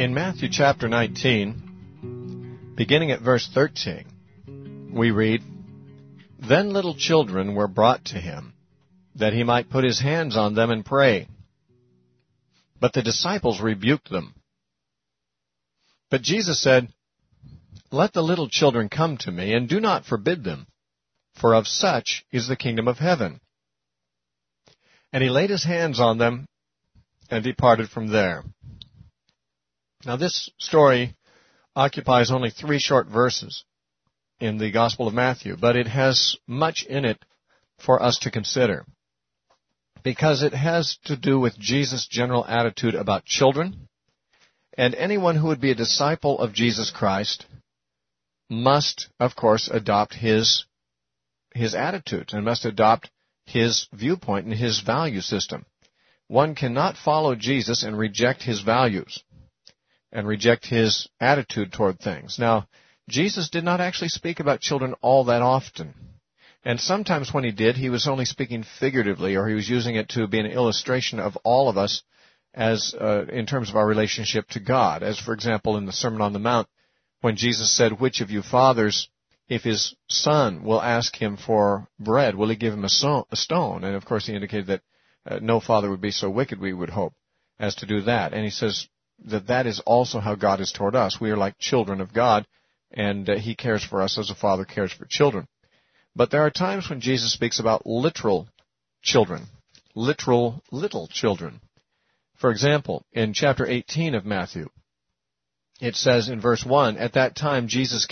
In Matthew chapter 19, beginning at verse 13, we read, "Then little children were brought to him, that he might put his hands on them and pray. But the disciples rebuked them. But Jesus said, 'Let the little children come to me, and do not forbid them, for of such is the kingdom of heaven.' And he laid his hands on them and departed from there." Now this story occupies only 3 short verses in the Gospel of Matthew, but it has much in it for us to consider, because it has to do with Jesus' general attitude about children, and anyone who would be a disciple of Jesus Christ must, of course, adopt his attitude and must adopt his viewpoint and his value system. One cannot follow Jesus and reject his values and reject his attitude toward things. Now, Jesus did not actually speak about children all that often. And sometimes when he did, he was only speaking figuratively, or he was using it to be an illustration of all of us as in terms of our relationship to God. As, for example, in the Sermon on the Mount, when Jesus said, "Which of you fathers, if his son will ask him for bread, will he give him a stone?" And, of course, he indicated that no father would be so wicked, we would hope, as to do that. And he says that is also how God is toward us. We are like children of God, and he cares for us as a father cares for children. But there are times when Jesus speaks about literal children, literal little children. For example, in chapter 18 of Matthew, it says in verse 1, "At that time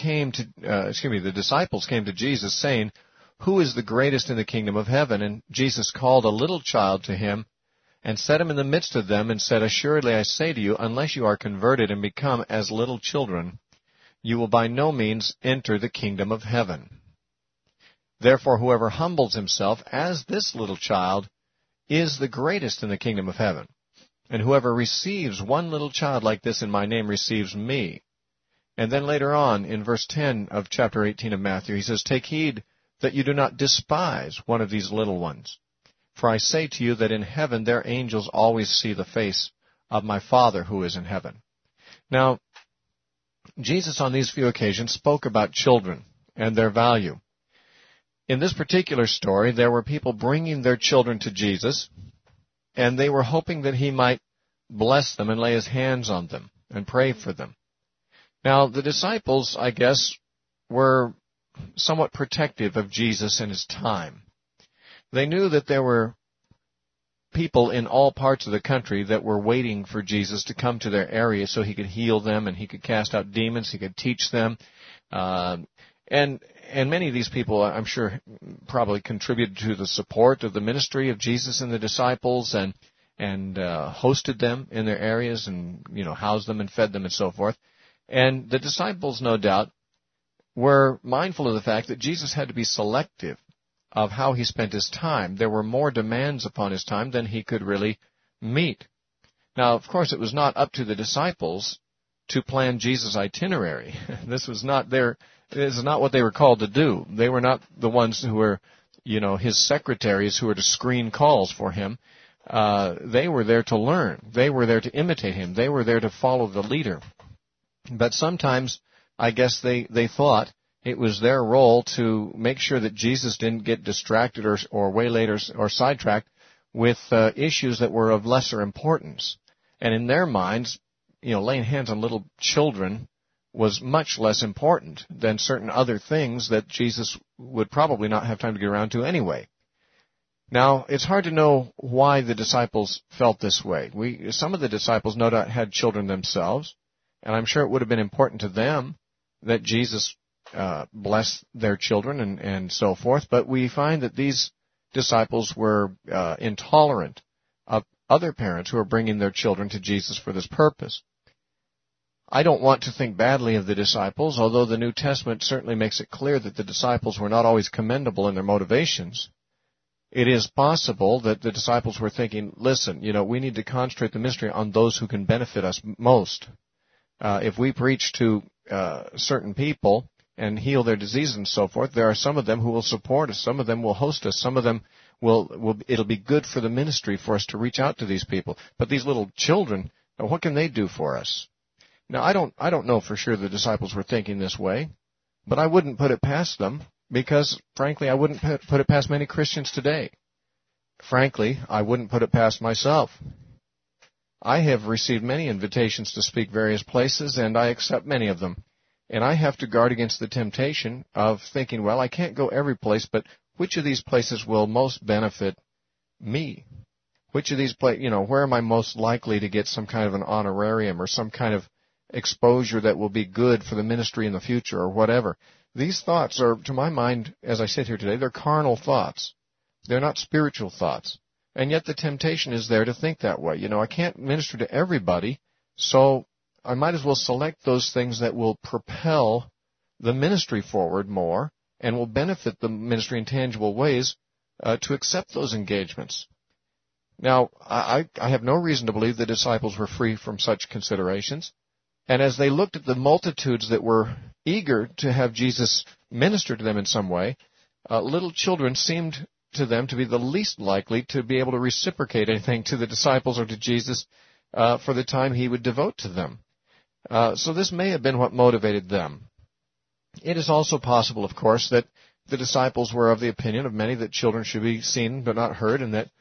the disciples came to Jesus, saying, 'Who is the greatest in the kingdom of heaven?' And Jesus called a little child to him, and set him in the midst of them, and said, 'Assuredly I say to you, unless you are converted and become as little children, you will by no means enter the kingdom of heaven. Therefore whoever humbles himself as this little child is the greatest in the kingdom of heaven. And whoever receives one little child like this in my name receives me.'" And then later on, in verse 10 of chapter 18 of Matthew, he says, "Take heed that you do not despise one of these little ones. For I say to you that in heaven their angels always see the face of my Father who is in heaven." Now, Jesus on these few occasions spoke about children and their value. In this particular story, there were people bringing their children to Jesus, and they were hoping that he might bless them and lay his hands on them and pray for them. Now, the disciples, I guess, were somewhat protective of Jesus and his time. They knew that there were people in all parts of the country that were waiting for Jesus to come to their area so he could heal them and he could cast out demons, he could teach them. And many of these people, I'm sure, probably contributed to the support of the ministry of Jesus and the disciples and hosted them in their areas and, housed them and fed them and so forth. And the disciples, no doubt, were mindful of the fact that Jesus had to be selective of how he spent his time. There were more demands upon his time than he could really meet. Now, of course, it was not up to the disciples to plan Jesus' itinerary. This is not what they were called to do. They were not the ones who were, his secretaries who were to screen calls for him. They were there to learn. They were there to imitate him. They were there to follow the leader. But sometimes, I guess they thought it was their role to make sure that Jesus didn't get distracted or waylaid or sidetracked with issues that were of lesser importance. And in their minds, laying hands on little children was much less important than certain other things that Jesus would probably not have time to get around to anyway. Now, it's hard to know why the disciples felt this way. Some of the disciples no doubt had children themselves, and I'm sure it would have been important to them that Jesus bless their children and so forth, but we find that these disciples were intolerant of other parents who are bringing their children to Jesus for this purpose. I don't want to think badly of the disciples, although the New Testament certainly makes it clear that the disciples were not always commendable in their motivations. It is possible that the disciples were thinking, listen, we need to concentrate the ministry on those who can benefit us most. If we preach to certain people and heal their disease and so forth, there are some of them who will support us. Some of them will host us. Some of them it'll be good for the ministry for us to reach out to these people. But these little children, what can they do for us? Now, I don't know for sure the disciples were thinking this way, but I wouldn't put it past them because, frankly, I wouldn't put it past many Christians today. Frankly, I wouldn't put it past myself. I have received many invitations to speak various places, and I accept many of them. And I have to guard against the temptation of thinking, well, I can't go every place, but which of these places will most benefit me? Which of these places, where am I most likely to get some kind of an honorarium or some kind of exposure that will be good for the ministry in the future or whatever? These thoughts are, to my mind, as I sit here today, they're carnal thoughts. They're not spiritual thoughts. And yet the temptation is there to think that way. I can't minister to everybody, so I might as well select those things that will propel the ministry forward more and will benefit the ministry in tangible ways to accept those engagements. Now, I have no reason to believe the disciples were free from such considerations. And as they looked at the multitudes that were eager to have Jesus minister to them in some way, little children seemed to them to be the least likely to be able to reciprocate anything to the disciples or to Jesus for the time he would devote to them. So this may have been what motivated them. It is also possible, of course, that the disciples were of the opinion of many that children should be seen but not heard, and that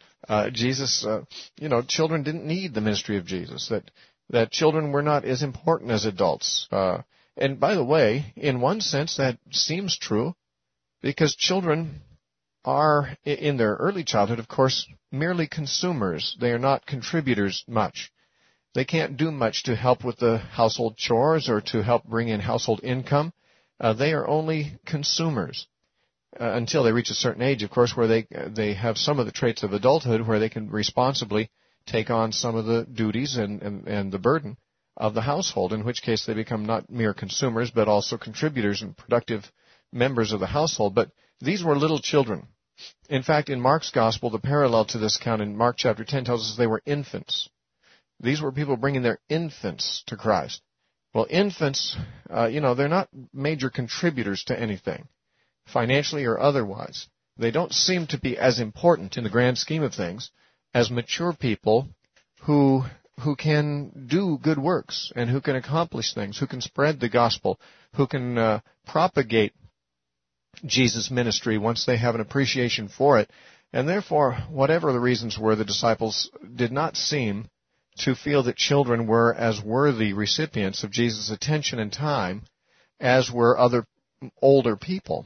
children didn't need the ministry of Jesus, that children were not as important as adults. And by the way, in one sense, that seems true, because children are, in their early childhood, of course, merely consumers. They are not contributors much. They can't do much to help with the household chores or to help bring in household income. They are only consumers until they reach a certain age, of course, where they have some of the traits of adulthood, where they can responsibly take on some of the duties and the burden of the household, in which case they become not mere consumers, but also contributors and productive members of the household. But these were little children. In fact, in Mark's Gospel, the parallel to this account in Mark chapter 10 tells us they were infants. These were people bringing their infants to Christ. Well, infants, they're not major contributors to anything, financially or otherwise. They don't seem to be as important in the grand scheme of things as mature people who can do good works and who can accomplish things, who can spread the gospel, who can propagate Jesus' ministry once they have an appreciation for it. And therefore, whatever the reasons were, the disciples did not seem to feel that children were as worthy recipients of Jesus' attention and time as were other older people.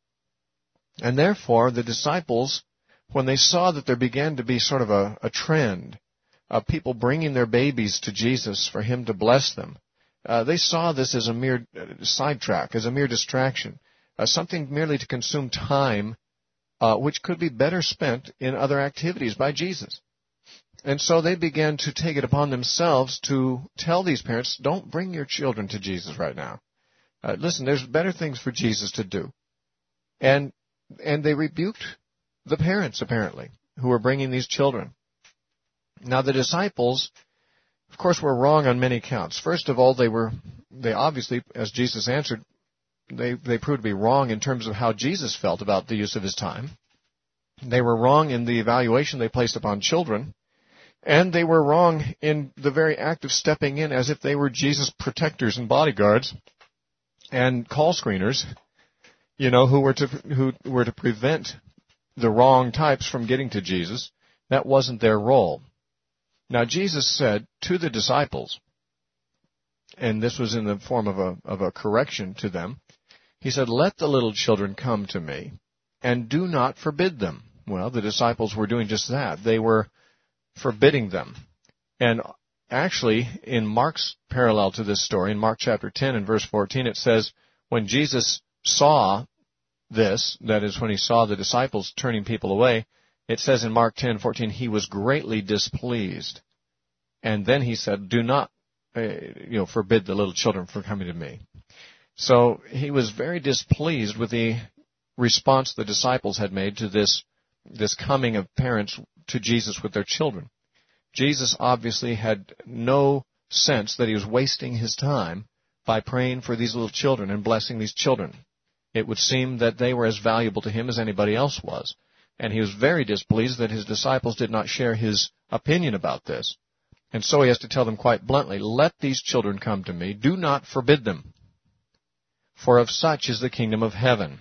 And therefore, the disciples, when they saw that there began to be sort of a trend of people bringing their babies to Jesus for him to bless them, they saw this as a mere sidetrack, as a mere distraction, something merely to consume time, which could be better spent in other activities by Jesus. And so they began to take it upon themselves to tell these parents, don't bring your children to Jesus right now. Listen, there's better things for Jesus to do. And they rebuked the parents, apparently, who were bringing these children. Now, the disciples, of course, were wrong on many counts. First of all, they obviously, as Jesus answered, they proved to be wrong in terms of how Jesus felt about the use of his time. They were wrong in the evaluation they placed upon children. And they were wrong in the very act of stepping in as if they were Jesus' protectors and bodyguards and call screeners, who were to prevent the wrong types from getting to Jesus. That wasn't their role. Now, Jesus said to the disciples, and this was in the form of a correction to them, he said, let the little children come to me, and do not forbid them. Well, the disciples were doing just that. They were forbidding them. And actually, in Mark's parallel to this story, in Mark chapter 10 and verse 14, it says, when Jesus saw this, that is, when he saw the disciples turning people away, it says in Mark 10:14, he was greatly displeased. And then he said, do not, forbid the little children from coming to me. So he was very displeased with the response the disciples had made to this coming of parents to Jesus with their children. Jesus obviously had no sense that he was wasting his time by praying for these little children and blessing these children. It would seem that they were as valuable to him as anybody else was. And he was very displeased that his disciples did not share his opinion about this. And so he has to tell them quite bluntly, let these children come to me. Do not forbid them, for of such is the kingdom of heaven.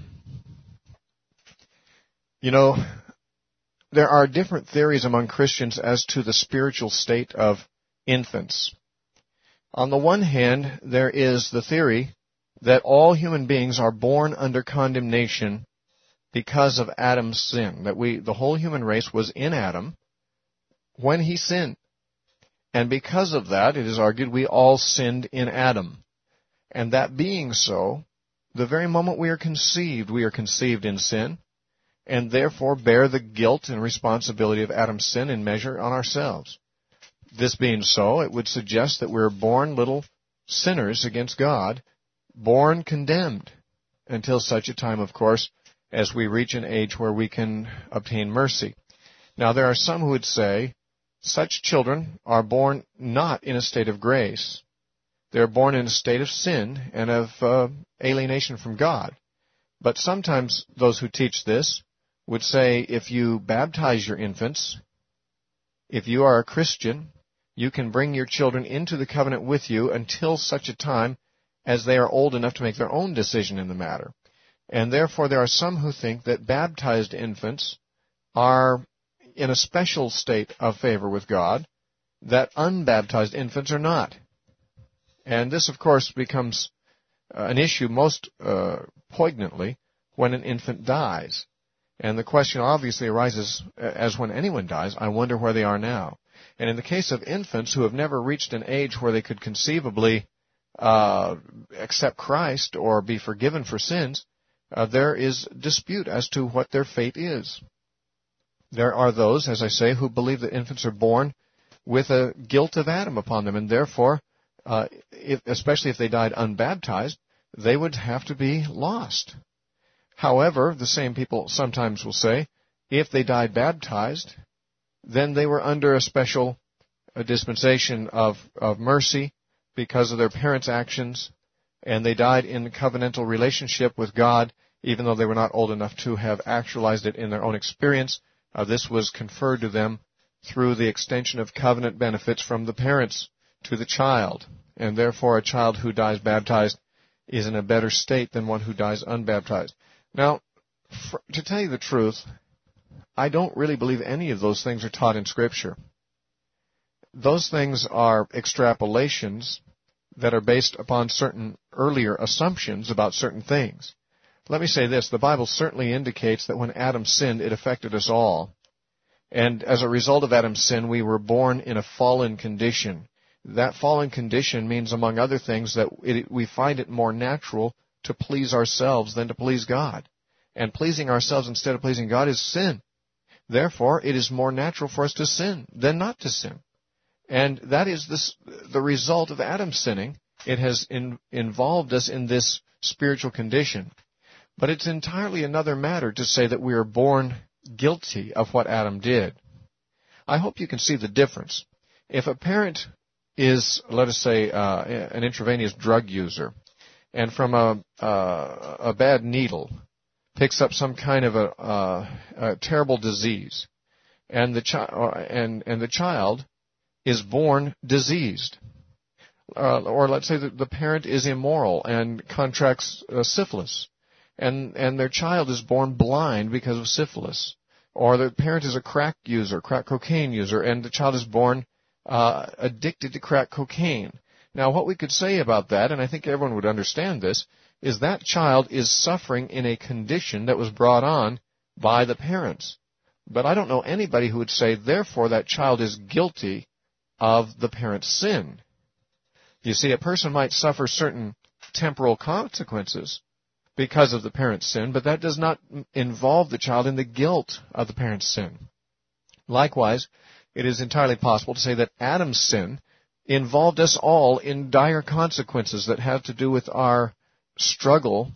You know, there are different theories among Christians as to the spiritual state of infants. On the one hand, there is the theory that all human beings are born under condemnation because of Adam's sin, that the whole human race was in Adam when he sinned. And because of that, it is argued, we all sinned in Adam. And that being so, the very moment we are conceived in sin, and therefore bear the guilt and responsibility of Adam's sin in measure on ourselves. This being so, it would suggest that we're born little sinners against God, born condemned, until such a time, of course, as we reach an age where we can obtain mercy. Now, there are some who would say, such children are born not in a state of grace. They're born in a state of sin and of alienation from God. But sometimes those who teach this would say, if you baptize your infants, if you are a Christian, you can bring your children into the covenant with you until such a time as they are old enough to make their own decision in the matter. And therefore there are some who think that baptized infants are in a special state of favor with God, that unbaptized infants are not. And this, of course, becomes an issue most poignantly when an infant dies. And the question obviously arises, as when anyone dies, I wonder where they are now. And in the case of infants who have never reached an age where they could conceivably accept Christ or be forgiven for sins, there is dispute as to what their fate is. There are those, as I say, who believe that infants are born with a guilt of Adam upon them, and therefore, especially if they died unbaptized, they would have to be lost. However, the same people sometimes will say, if they died baptized, then they were under a special dispensation of mercy because of their parents' actions, and they died in covenantal relationship with God, even though they were not old enough to have actualized it in their own experience. This was conferred to them through the extension of covenant benefits from the parents to the child. And therefore, a child who dies baptized is in a better state than one who dies unbaptized. Now, to tell you the truth, I don't really believe any of those things are taught in Scripture. Those things are extrapolations that are based upon certain earlier assumptions about certain things. Let me say this, the Bible certainly indicates that when Adam sinned, it affected us all. And as a result of Adam's sin, we were born in a fallen condition. That fallen condition means, among other things, that we find it more natural to please ourselves than to please God. And pleasing ourselves instead of pleasing God is sin. Therefore, it is more natural for us to sin than not to sin. And that is the result of Adam sinning. It has involved us in this spiritual condition. But it's entirely another matter to say that we are born guilty of what Adam did. I hope you can see the difference. If a parent is, let us say, an intravenous drug user, and from a bad needle picks up some kind of a terrible disease, and the child is born diseased, or let's say that the parent is immoral and contracts syphilis, and their child is born blind because of syphilis, or the parent is a crack cocaine user, and the child is born addicted to crack cocaine. Now, what we could say about that, and I think everyone would understand this, is that child is suffering in a condition that was brought on by the parents. But I don't know anybody who would say, therefore, that child is guilty of the parent's sin. You see, a person might suffer certain temporal consequences because of the parent's sin, but that does not involve the child in the guilt of the parent's sin. Likewise, it is entirely possible to say that Adam's sin involved us all in dire consequences that have to do with our struggle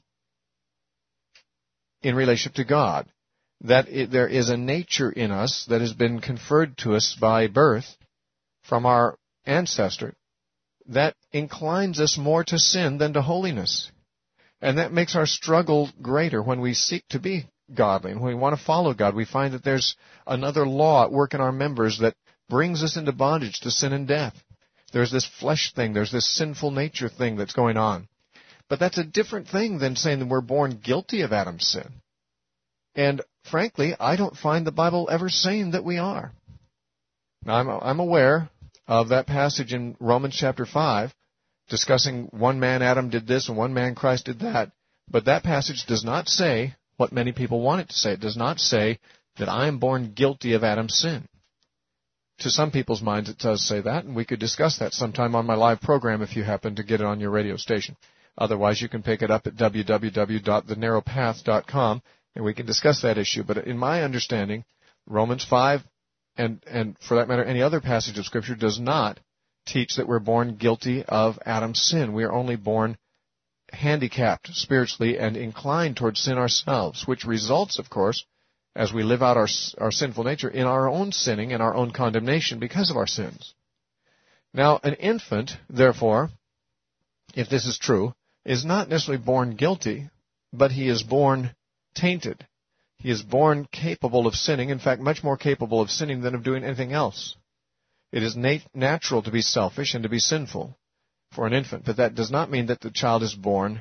in relationship to God. That there is a nature in us that has been conferred to us by birth from our ancestor that inclines us more to sin than to holiness. And that makes our struggle greater when we seek to be godly. And when we want to follow God, we find that there's another law at work in our members that brings us into bondage to sin and death. There's this flesh thing. There's this sinful nature thing that's going on. But that's a different thing than saying that we're born guilty of Adam's sin. And frankly, I don't find the Bible ever saying that we are. Now, I'm aware of that passage in Romans chapter 5 discussing one man, Adam, did this, and one man, Christ, did that. But that passage does not say what many people want it to say. It does not say that I am born guilty of Adam's sin. To some people's minds it does say that, and we could discuss that sometime on my live program if you happen to get it on your radio station. Otherwise, you can pick it up at www.thenarrowpath.com, and we can discuss that issue. But in my understanding, Romans 5, and for that matter, any other passage of Scripture, does not teach that we're born guilty of Adam's sin. We are only born handicapped spiritually and inclined towards sin ourselves, which results, of course, as we live out our sinful nature, in our own sinning and our own condemnation because of our sins. Now, an infant, therefore, if this is true, is not necessarily born guilty, but he is born tainted. He is born capable of sinning, in fact, much more capable of sinning than of doing anything else. It is natural to be selfish and to be sinful for an infant, but that does not mean that the child is born,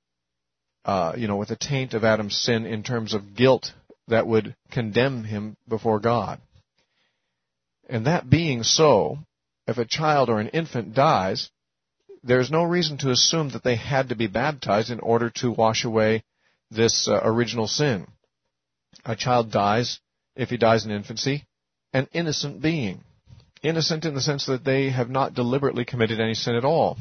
with a taint of Adam's sin in terms of guilt that would condemn him before God. And that being so, if a child or an infant dies, there's no reason to assume that they had to be baptized in order to wash away this original sin. A child dies, if he dies in infancy, an innocent being. Innocent in the sense that they have not deliberately committed any sin at all.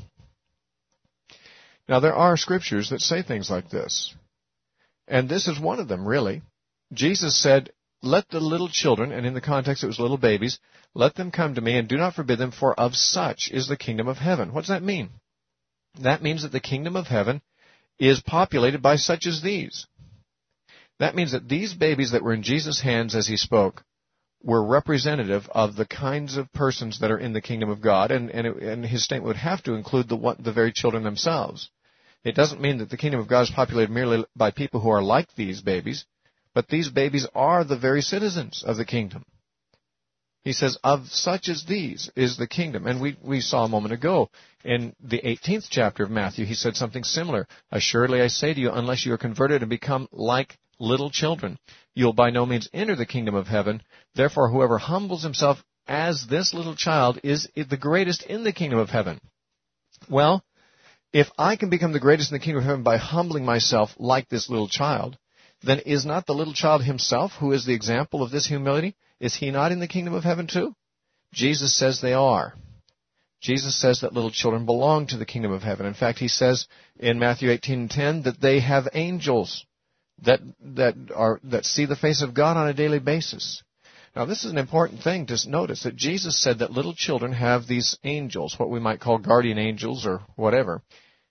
Now, there are scriptures that say things like this. And this is one of them, really. Jesus said, let the little children, and in the context it was little babies, let them come to me and do not forbid them, for of such is the kingdom of heaven. What does that mean? That means that the kingdom of heaven is populated by such as these. That means that these babies that were in Jesus' hands as he spoke were representative of the kinds of persons that are in the kingdom of God, and his statement would have to include the very children themselves. It doesn't mean that the kingdom of God is populated merely by people who are like these babies, but these babies are the very citizens of the kingdom. He says, of such as these is the kingdom. And we saw a moment ago in the 18th chapter of Matthew, he said something similar. Assuredly I say to you, unless you are converted and become like little children, you will by no means enter the kingdom of heaven. Therefore, whoever humbles himself as this little child is the greatest in the kingdom of heaven. Well, if I can become the greatest in the kingdom of heaven by humbling myself like this little child, then is not the little child himself, who is the example of this humility, is he not in the kingdom of heaven too? Jesus says they are. Jesus says that little children belong to the kingdom of heaven. In fact, he says in Matthew 18:10 that they have angels that see the face of God on a daily basis. Now, this is an important thing to notice, that Jesus said that little children have these angels, what we might call guardian angels or whatever.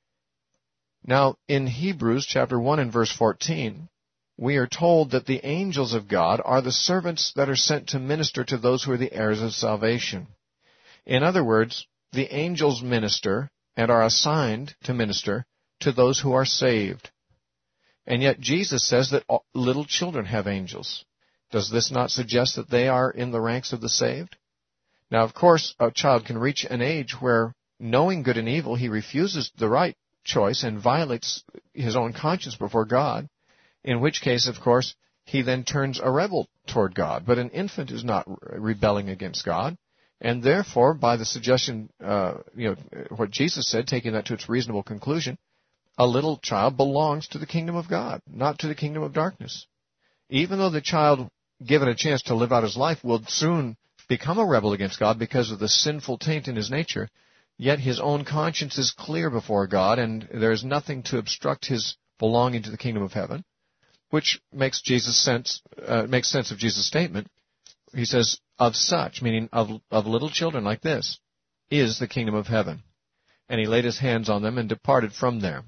Now, in Hebrews chapter 1 and verse 14, we are told that the angels of God are the servants that are sent to minister to those who are the heirs of salvation. In other words, the angels minister and are assigned to minister to those who are saved. And yet Jesus says that little children have angels. Does this not suggest that they are in the ranks of the saved? Now, of course, a child can reach an age where, knowing good and evil, he refuses the right choice and violates his own conscience before God, in which case, of course, he then turns a rebel toward God. But an infant is not rebelling against God, and therefore, by the suggestion, what Jesus said, taking that to its reasonable conclusion, a little child belongs to the kingdom of God, not to the kingdom of darkness. Even though the child, given a chance to live out his life, will soon become a rebel against God because of the sinful taint in his nature, yet his own conscience is clear before God, and there is nothing to obstruct his belonging to the kingdom of heaven, which makes sense of Jesus' statement. He says, of such, meaning of little children like this, is the kingdom of heaven. And he laid his hands on them and departed from there.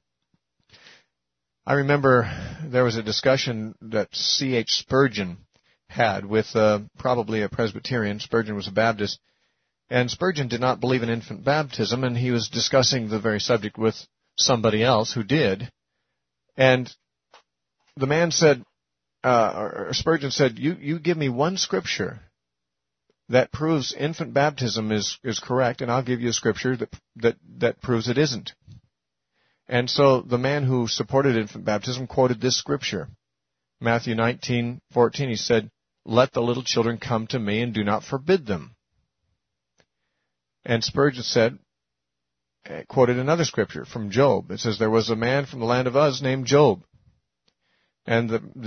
I remember there was a discussion that C.H. Spurgeon had with probably a Presbyterian. Spurgeon was a Baptist. And Spurgeon did not believe in infant baptism, and he was discussing the very subject with somebody else who did. And the man said, or Spurgeon said, you give me one scripture that proves infant baptism is correct, and I'll give you a scripture that proves it isn't. And so the man who supported infant baptism quoted this scripture. Matthew 19:14, he said, "Let the little children come to me and do not forbid them." And Spurgeon quoted another scripture from Job. It says, "There was a man from the land of Uz named Job." And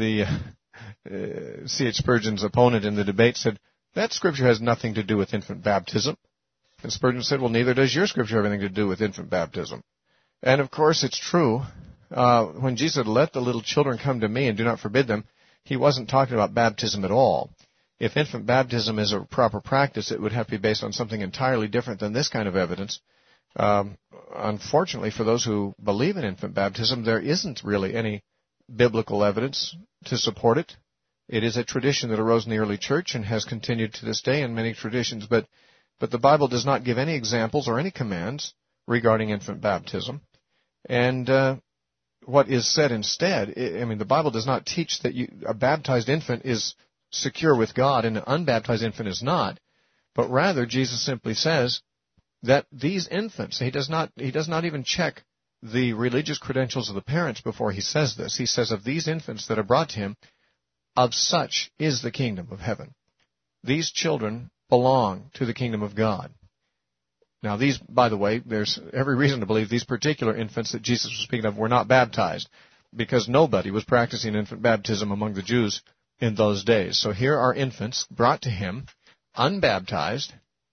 C.H. Spurgeon's opponent in the debate said, "That scripture has nothing to do with infant baptism." And Spurgeon said, "Well, neither does your scripture have anything to do with infant baptism." And of course, it's true. When Jesus said, "Let the little children come to me and do not forbid them," he wasn't talking about baptism at all. If infant baptism is a proper practice, it would have to be based on something entirely different than this kind of evidence. Unfortunately, for those who believe in infant baptism, there isn't really any biblical evidence to support it. It is a tradition that arose in the early church and has continued to this day in many traditions, but the Bible does not give any examples or any commands regarding infant baptism. And what is said instead, the Bible does not teach that a baptized infant is secure with God and an unbaptized infant is not, but rather Jesus simply says that these infants, he does not even check the religious credentials of the parents before he says this. He says, of these infants that are brought to him, of such is the kingdom of heaven. These children belong to the kingdom of God. Now these, by the way, there's every reason to believe these particular infants that Jesus was speaking of were not baptized, because nobody was practicing infant baptism among the Jews in those days. So here are infants brought to him, unbaptized,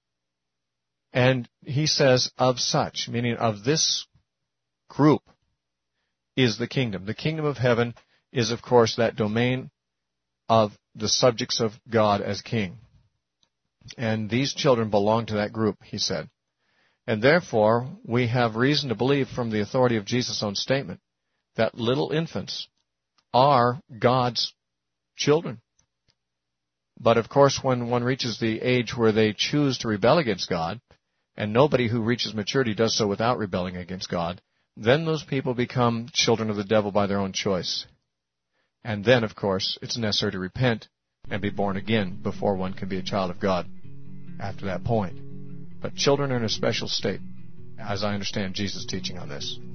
and he says, of such, meaning of this group, is the kingdom. The kingdom of heaven is, of course, that domain of the subjects of God as king. And these children belong to that group, he said. And therefore, we have reason to believe from the authority of Jesus' own statement that little infants are God's children. But of course, when one reaches the age where they choose to rebel against God, and nobody who reaches maturity does so without rebelling against God, then those people become children of the devil by their own choice. And then, of course, it's necessary to repent and be born again before one can be a child of God after that point. But children are in a special state, as I understand Jesus' teaching on this.